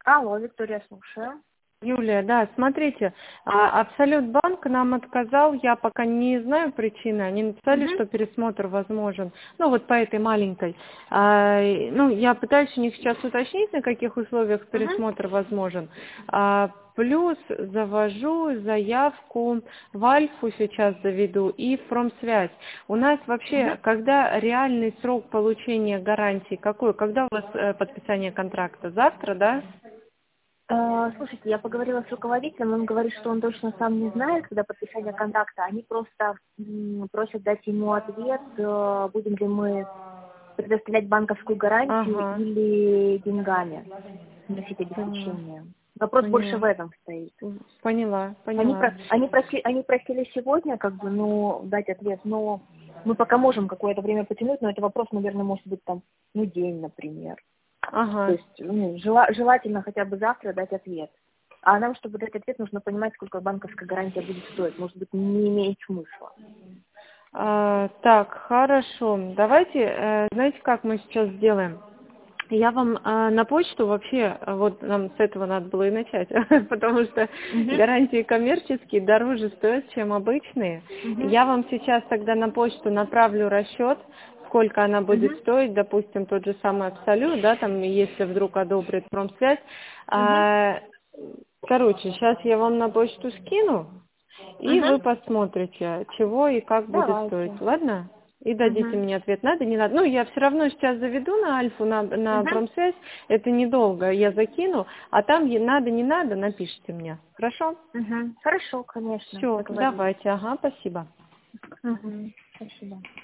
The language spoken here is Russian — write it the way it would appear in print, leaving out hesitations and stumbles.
Алло, Виктория, слушаю. Юлия, да, смотрите, Абсолют банк нам отказал, я пока не знаю причины, они написали, Мгм. что пересмотр возможен, ну вот по этой маленькой. Ну, я пытаюсь у них сейчас уточнить, на каких условиях Мгм. пересмотр возможен. Плюс завожу заявку в Альфу сейчас заведу и в Промсвязь. У нас вообще, Мгм. когда реальный срок получения гарантии, какой? Когда у вас подписание контракта? Завтра, да? Слушайте, я поговорила с руководителем, он говорит, что он точно сам не знает, когда подписание контракта. Они просто просят дать ему ответ, будем ли мы предоставлять банковскую гарантию Ага. или деньгами вносить Поняла, обеспечение. Вопрос больше в поняла, этом стоит. поняла, Они, поняла. они просили сегодня, как бы, ну, дать ответ, но мы пока можем какое-то время потянуть, но это вопрос, наверное, может быть там, ну, день, например. То Ага. есть желательно хотя бы завтра дать ответ. А нам, чтобы дать ответ, нужно понимать, сколько банковская гарантия будет стоить. Может быть, не имеет смысла. Так, хорошо. Давайте, знаете, как мы сейчас сделаем? Я вам на почту вообще, вот нам с этого надо было и начать, потому что Угу, гарантии коммерческие дороже стоят, чем обычные. угу, Я вам сейчас тогда на почту направлю расчет, сколько она будет угу, стоить, допустим, тот же самый Абсолют, да, там, если вдруг одобрит Промсвязь. угу, Короче, сейчас я вам на почту скину, и угу. вы посмотрите, чего и как будет стоить, Давайте. ладно? И дадите Угу, мне ответ, надо, не надо. Ну, я все равно сейчас заведу на Альфу, на угу. Промсвязь, это недолго, я закину, а там надо, не надо, напишите мне. Хорошо? Угу. Хорошо, конечно, Все, договорились. давайте, ага, спасибо. Угу. Спасибо.